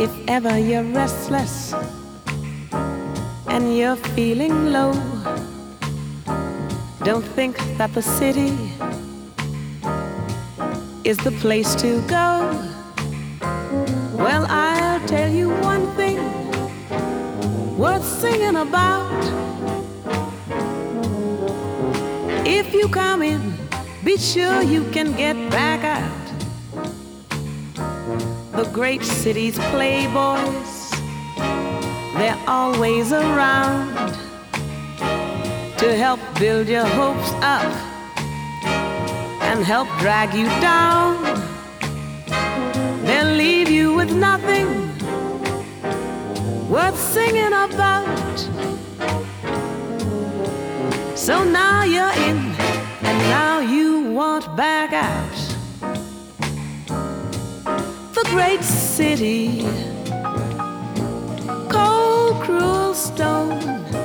If ever you're restless and you're feeling low, don't think that the city is the place to go. Well, I'll tell you one thing worth singing about. If you come in, be sure you can get back out. The great city's playboys, they're always around to help build your hopes up and help drag you down. They'll leave you with nothing worth singing about. So now you're in, and now you want back out. The great city, cold, cruel stone,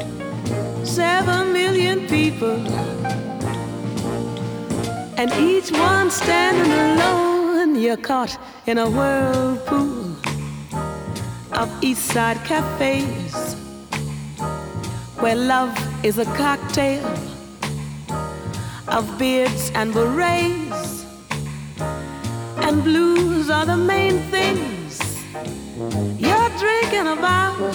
7 million people, and each one standing alone. You're caught in a whirlpool of East Side cafes, where love is a cocktail of beards and berets, and blues are the main things you're drinking about.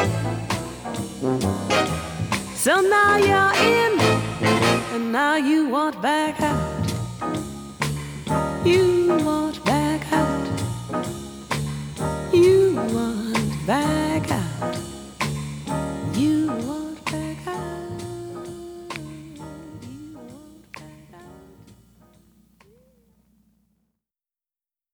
So now you're in, and now you want back out. You